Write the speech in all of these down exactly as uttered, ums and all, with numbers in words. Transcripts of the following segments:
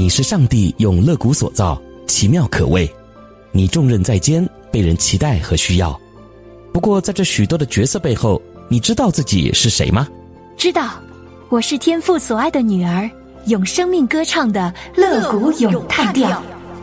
你是上帝用肋骨所造，奇妙可畏。你重任在肩，被人期待和需要。不过在这许多的角色背后，你知道自己是谁吗？ 知道，我是天父所爱的女儿，用生命歌唱的肋骨咏叹调。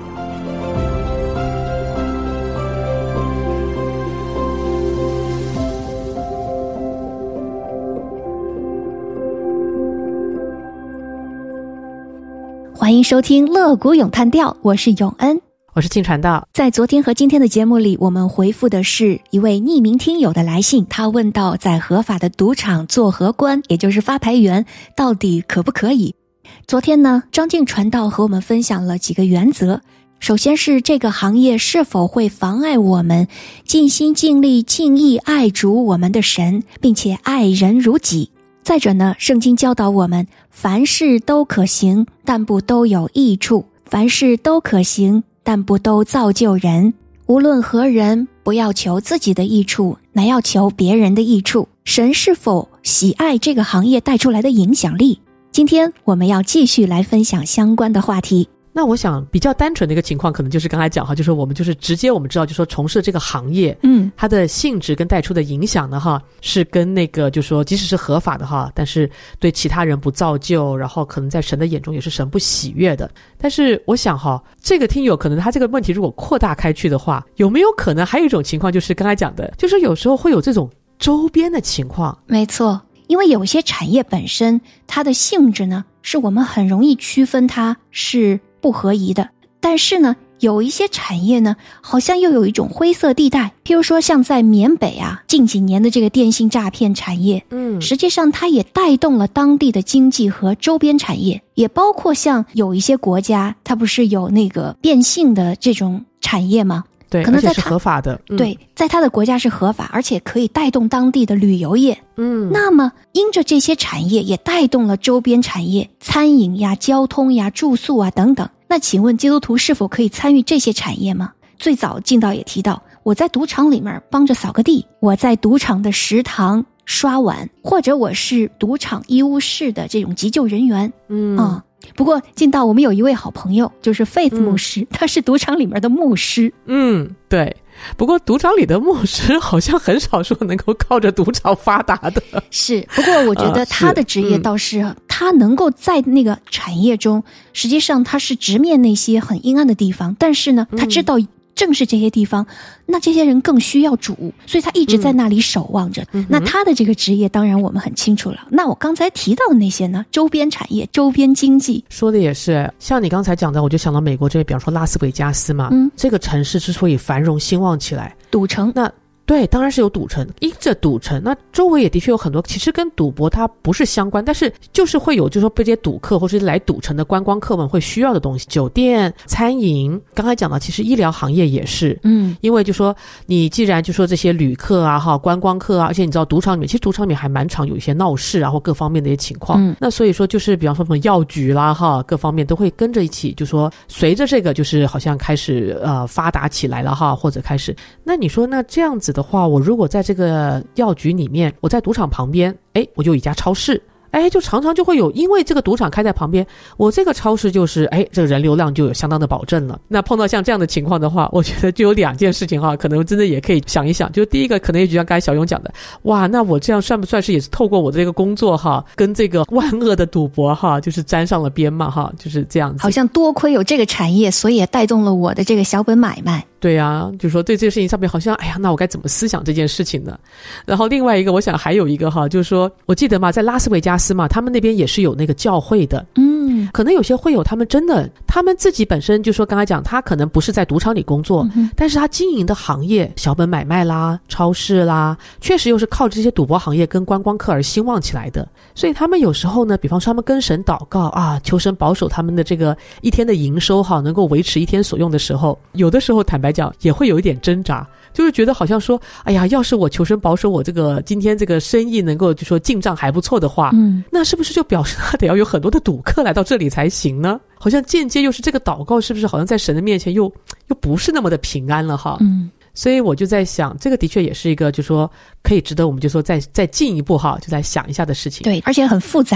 欢迎收听肋骨咏叹调，我是永恩， 我是静传道。 在昨天和今天的节目里，我们回复的是一位匿名听友的来信，他问到在合法的赌场做荷官，也就是发牌员，到底可不可以？昨天呢，张静传道和我们分享了几个原则。首先是这个行业是否会妨碍我们尽心尽力尽意爱主我们的神，并且爱人如己。再者呢，圣经教导我们凡事都可行，但不都有益处，凡事都可行，但不都造就人。无论何人，不要求自己的益处，乃要求别人的益处。神是否喜爱这个行业带出来的影响力？今天我们要继续来分享相关的话题。 那我想比较单纯的一个情况，可能就是刚才讲哈，就是我们就是直接我们知道，就是说从事这个行业，嗯，它的性质跟带出的影响呢，哈，是跟那个就是说，即使是合法的哈，但是对其他人不造就，然后可能在神的眼中也是神不喜悦的。但是我想哈，这个听友可能他这个问题如果扩大开去的话，有没有可能还有一种情况，就是刚才讲的，就是有时候会有这种周边的情况？ 没错。因为有些产业本身它的性质呢，是我们很容易区分它是不合宜的，但是呢有一些产业呢好像又有一种灰色地带，譬如说像在缅北啊，近几年的这个电信诈骗产业，嗯，实际上它也带动了当地的经济和周边产业，也包括像有一些国家它不是有那个变性的这种产业吗？ 对， 可能在而且是合法的、嗯、 对，在他的国家是合法，而且可以带动当地的旅游业。嗯，那么因着这些产业也带动了周边产业，餐饮呀、交通呀、住宿啊等等。那请问基督徒是否可以参与这些产业吗？最早敬道也提到，我在赌场里面帮着扫个地，我在赌场的食堂刷碗，或者我是赌场医务室的这种急救人员。嗯啊。不过敬道我们有一位好朋友，就是 Faith 牧师、嗯、他是赌场里面的牧师。 嗯，对。不过赌场里的牧师好像很少说能够靠着赌场发达的。 是，不过我觉得他的职业倒是、呃、他能够在那个产业中，实际上他是直面那些很阴暗的地方，但是呢他知道正是这些地方、嗯、那这些人更需要主，所以他一直在那里守望着、嗯、那他的这个职业当然我们很清楚了。那我刚才提到的那些呢，周边产业、周边经济， 说的也是，像你刚才讲的，我就想到美国这边，比方说拉斯维加斯嘛，嗯，这个城市之所以繁荣兴旺起来， 赌城， 那对，当然是有赌城，因着赌城，那周围也的确有很多其实跟赌博它不是相关，但是就是会有就是说被这些赌客或是来赌城的观光客们会需要的东西，酒店、餐饮，刚才讲到其实医疗行业也是，嗯，因为就说你既然就说这些旅客啊哈、观光客啊，而且你知道赌场里面其实赌场里面还蛮常有一些闹事啊或各方面的一些情况，嗯，那所以说就是比方说什么药局啦哈，各方面都会跟着一起，就说随着这个就是好像开始呃发达起来了哈，或者开始，那你说那这样子的话，我如果在这个药局里面，我在赌场旁边，诶，我就有一家超市，哎，就常常就会有，因为这个赌场开在旁边，我这个超市就是哎，这个人流量就有相当的保证了。那碰到像这样的情况的话，我觉得就有两件事情哈，可能真的也可以想一想。就第一个，可能也就像刚才小勇讲的，哇，那我这样算不算是也是透过我的这个工作哈，跟这个万恶的赌博哈，就是沾上了边嘛哈，就是这样子。 好像多亏有这个产业，所以也带动了我的这个小本买卖。 对啊，就是说对这个事情上面好像，哎呀，那我该怎么思想这件事情呢？然后另外一个，我想还有一个哈，就是说，我记得嘛，在拉斯维加斯嘛，他们那边也是有那个教会的，嗯，可能有些会友他们真的，他们自己本身就说刚才讲，他可能不是在赌场里工作，嗯、但是他经营的行业，小本买卖啦、超市啦，确实又是靠这些赌博行业跟观光客而兴旺起来的。所以他们有时候呢，比方说他们跟神祷告啊，求神保守他们的这个一天的营收哈，能够维持一天所用的时候，有的时候坦白讲也会有一点挣扎，就是觉得好像说，哎呀，要是我求神保守我这个今天这个生意能够就说进账还不错的话，嗯，那是不是就表示他得要有很多的赌客来到这里才行呢？好像间接又是这个祷告是不是好像在神的面前又又不是那么的平安了哈？嗯。所以我就在想，这个的确也是一个就说可以值得我们就说再再进一步哈，就在想一下的事情。 对，而且很复杂。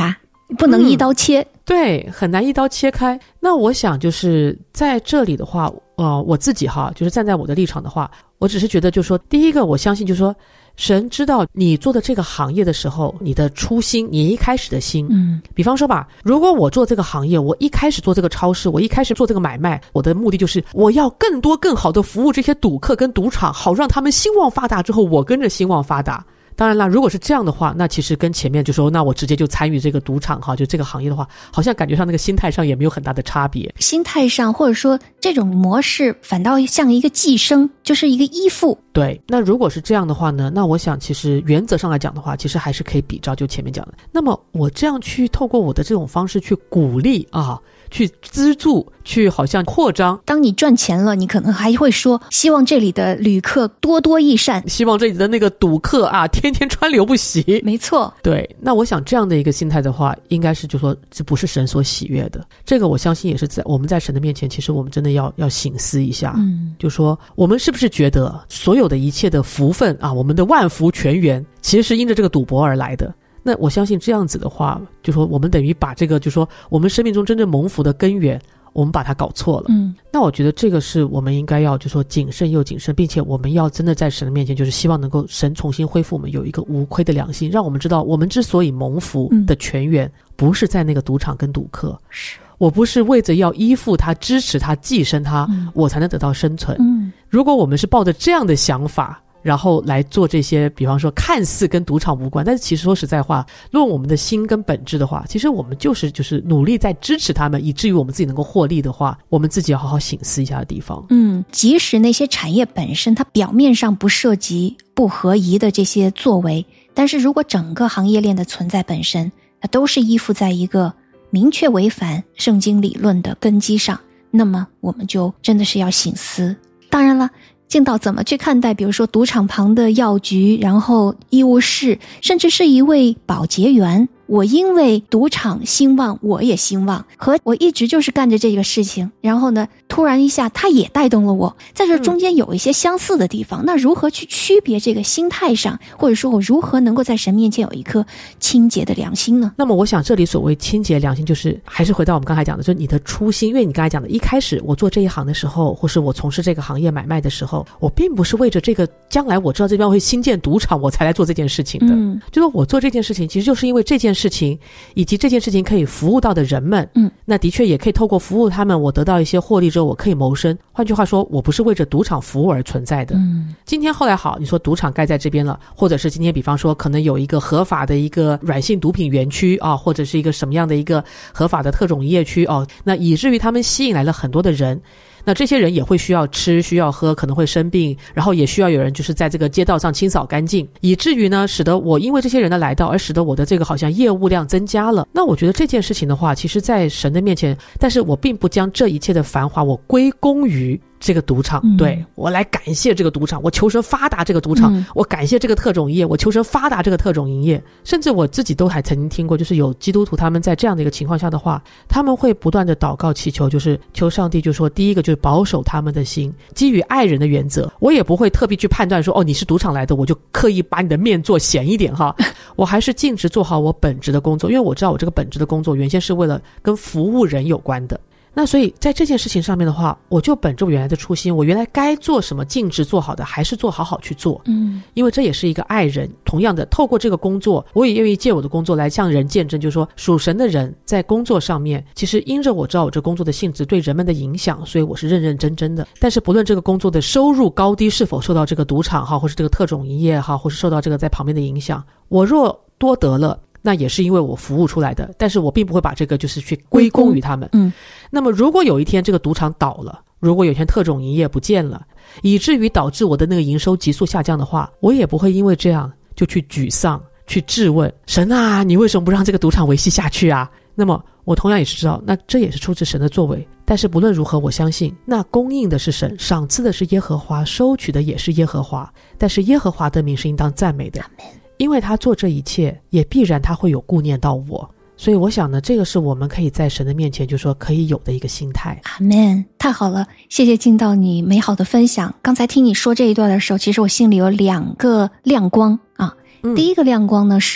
不能一刀切、嗯、 对，很难一刀切开。那我想就是在这里的话呃，我自己哈，就是站在我的立场的话，我只是觉得就是说，第一个我相信就是说，神知道你做的这个行业的时候，你的初心，你一开始的心，嗯，比方说吧，如果我做这个行业，我一开始做这个超市，我一开始做这个买卖，我的目的就是我要更多更好的服务这些赌客跟赌场，好让他们兴旺发达之后，我跟着兴旺发达。当然啦，如果是这样的话，那其实跟前面就说那我直接就参与这个赌场哈，就这个行业的话，好像感觉上那个心态上也没有很大的差别。 心态上或者说这种模式反倒像一个寄生，就是一个依附。 对，那如果是这样的话呢，那我想其实原则上来讲的话，其实还是可以比照就前面讲的。那么我这样去透过我的这种方式去鼓励啊，去资助，去好像扩张。 当你赚钱了，你可能还会说希望这里的旅客多多益善， 希望这里的那个赌客啊天天川流不息。 没错， 对，那我想这样的一个心态的话，应该是就说这不是神所喜悦的。这个我相信也是在我们在神的面前，其实我们真的要要省思一下，嗯，就说我们是不是觉得所有的一切的福分啊，我们的万福全源其实是因着这个赌博而来的。那我相信这样子的话，就说我们等于把这个就说我们生命中真正蒙福的根源我们把它搞错了。嗯，那我觉得这个是我们应该要就说谨慎又谨慎，并且我们要真的在神的面前，就是希望能够神重新恢复我们有一个无亏的良心，让我们知道我们之所以蒙福的泉源不是在那个赌场跟赌客，是我不是为着要依附他支持他寄生他、嗯、我才能得到生存。嗯，如果我们是抱着这样的想法然后来做这些比方说看似跟赌场无关，但是其实说实在话，论我们的心跟本质的话，其实我们就是就是努力在支持他们，以至于我们自己能够获利的话，我们自己要好好省思一下的地方。 嗯，即使那些产业本身它表面上不涉及不合宜的这些作为，但是如果整个行业链的存在本身它都是依附在一个明确违反圣经理论的根基上，那么我们就真的是要省思。当然了，敬道怎么去看待比如说赌场旁的药局，然后医务室，甚至是一位保洁员，我因为赌场兴旺我也兴旺，和我一直就是干着这个事情，然后呢突然一下它也带动了我，在这中间有一些相似的地方、嗯、那如何去区别这个心态上，或者说我如何能够在神面前有一颗清洁的良心呢？ 那么我想这里所谓清洁良心，就是还是回到我们刚才讲的，就是你的初心。因为你刚才讲的一开始我做这一行的时候，或是我从事这个行业买卖的时候，我并不是为着这个将来我知道这边会新建赌场我才来做这件事情的、嗯、就是我做这件事情其实就是因为这件事情以及这件事情可以服务到的人们，嗯，那的确也可以透过服务他们，我得到一些获利之后我可以谋生。换句话说，我不是为着赌场服务而存在的。嗯，今天后来好，你说赌场盖在这边了，或者是今天比方说可能有一个合法的一个软性毒品园区啊，或者是一个什么样的一个合法的特种营业区哦，那以至于他们吸引来了很多的人。那这些人也会需要吃需要喝，可能会生病，然后也需要有人就是在这个街道上清扫干净，以至于呢使得我因为这些人的来到而使得我的这个好像业务量增加了。那我觉得这件事情的话，其实在神的面前，但是我并不将这一切的繁华我归功于这个赌场、嗯、对，我来感谢这个赌场，我求神发达这个赌场、嗯、我感谢这个特种营业，我求神发达这个特种营业。甚至我自己都还曾经听过，就是有基督徒他们在这样的一个情况下的话，他们会不断的祷告祈求，就是求上帝就说第一个就是保守他们的心，基于爱人的原则，我也不会特别去判断说哦你是赌场来的我就刻意把你的面做显一点哈，我还是尽职做好我本职的工作，因为我知道我这个本职的工作原先是为了跟服务人有关的。那所以在这件事情上面的话，我就本着我原来的初心，我原来该做什么尽职做好的还是做好好去做。嗯，因为这也是一个爱人，同样的透过这个工作，我也愿意借我的工作来向人见证，就是说属神的人在工作上面其实因着我知道我这工作的性质对人们的影响，所以我是认认真真的。但是不论这个工作的收入高低是否受到这个赌场哈，或是这个特种营业哈，或是受到这个在旁边的影响，我若多得了那也是因为我服务出来的，但是我并不会把这个就是去归功于他们。嗯，那么如果有一天这个赌场倒了，如果有一天特种营业不见了，以至于导致我的那个营收急速下降的话，我也不会因为这样就去沮丧，去质问神啊，你为什么不让这个赌场维系下去啊？那么我同样也是知道，那这也是出自神的作为。但是不论如何，我相信那供应的是神，赏赐的是耶和华，收取的也是耶和华，但是耶和华的名是应当赞美的，因为他做这一切也必然他会有顾念到我。所以我想呢，这个是我们可以在神的面前就说可以有的一个心态。 阿们，太好了，谢谢敬道你美好的分享。刚才听你说这一段的时候，其实我心里有两个亮光啊、嗯、第一个亮光呢是我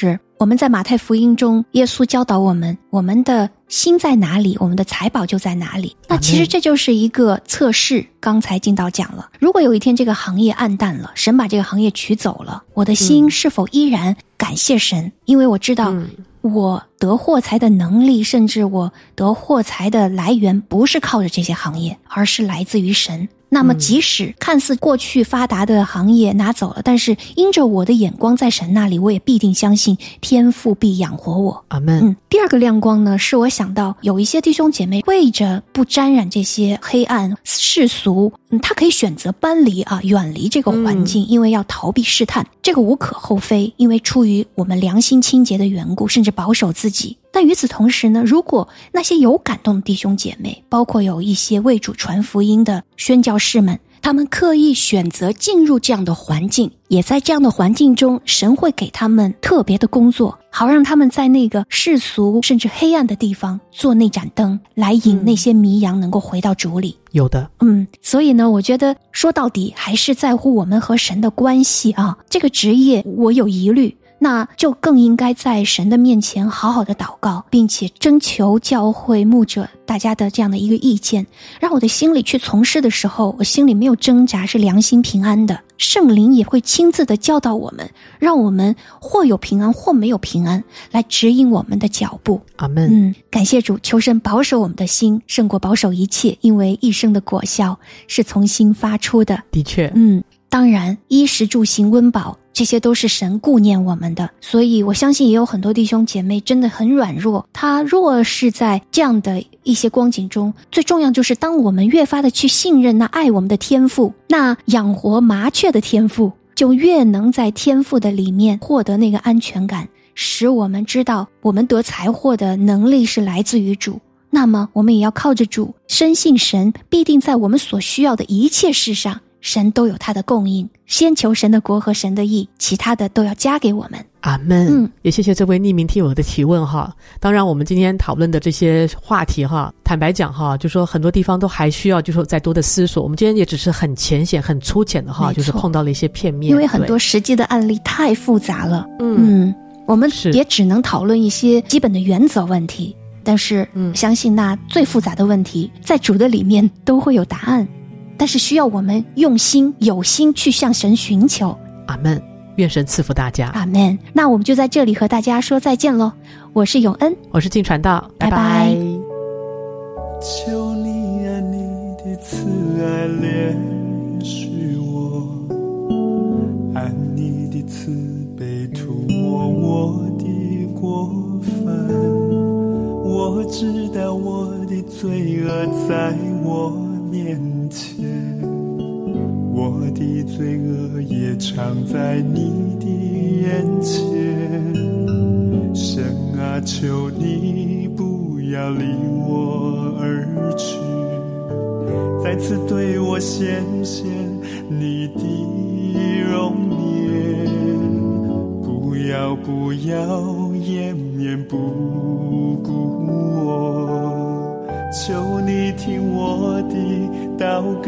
我们在马太福音中，耶稣教导我们，我们的心在哪里，我们的财宝就在哪里。那其实这就是一个测试，刚才进导讲了，如果有一天这个行业暗淡了，神把这个行业取走了，我的心是否依然感谢神？因为我知道我得获财的能力，甚至我得获财的来源不是靠着这些行业，而是来自于神。那么即使看似过去发达的行业拿走了，但是因着我的眼光在神那里，我也必定相信天父必养活我。 阿们。 嗯，第二个亮光呢，是我想到有一些弟兄姐妹为着不沾染这些黑暗世俗，嗯，他可以选择搬离啊，远离这个环境，嗯，因为要逃避试探，这个无可厚非，因为出于我们良心清洁的缘故，甚至保守自己。但与此同时呢，如果那些有感动的弟兄姐妹，包括有一些为主传福音的宣教士们，他们刻意选择进入这样的环境，也在这样的环境中，神会给他们特别的工作，好让他们在那个世俗甚至黑暗的地方做那盏灯，来引那些迷羊能够回到主里。 有的。 嗯，所以呢，我觉得说到底还是在乎我们和神的关系啊。这个职业我有疑虑，那就更应该在神的面前好好的祷告，并且征求教会牧者大家的这样的一个意见，让我的心里去从事的时候，我心里没有挣扎，是良心平安的。圣灵也会亲自的教导我们，让我们或有平安或没有平安，来指引我们的脚步。 阿们。 嗯，感谢主，求神保守我们的心，胜过保守一切，因为一生的果效是从心发出的。 的确。 嗯，当然衣食住行温饱，这些都是神顾念我们的，所以我相信也有很多弟兄姐妹真的很软弱，他若是在这样的一些光景中，最重要就是当我们越发的去信任那爱我们的天父，那养活麻雀的天父，就越能在天父的里面获得那个安全感，使我们知道我们得财货的能力是来自于主。那么我们也要靠着主，深信神必定在我们所需要的一切事上，神都有他的供应，先求神的国和神的义，其他的都要加给我们。 阿们。嗯，也谢谢这位匿名听友的提问哈。当然我们今天讨论的这些话题哈，坦白讲哈，就说很多地方都还需要就说再多的思索。我们今天也只是很浅显很粗浅的哈，就是碰到了一些片面， 因为很多实际的案例太复杂了。嗯嗯，我们也只能讨论一些基本的原则问题，但是嗯，相信那最复杂的问题在主的里面都会有答案，但是需要我们用心有心去向神寻求。 阿们。愿神赐福大家。 阿们。那我们就在这里和大家说再见咯。我是永恩， 我是静传道， 拜拜。 求你啊，你的慈爱怜恤我，按你的慈悲涂抹我的过犯。我知道我的罪恶在我面前，我的罪恶也藏在你的眼前。神啊，求你不要离我而去，再次对我显现你的容颜。不要不要掩面不顾我，求你听我的祷告。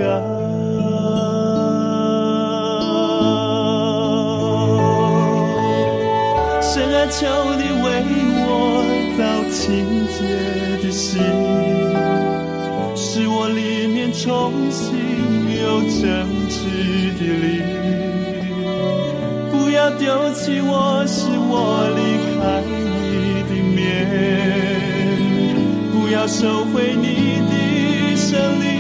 神啊，求你为我造清洁的心，使我里面重新有正直的灵。不要丢弃我，使我离开你的面，不要收回你的圣灵。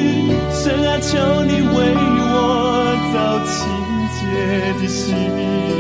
神啊，求你为我造清洁的心，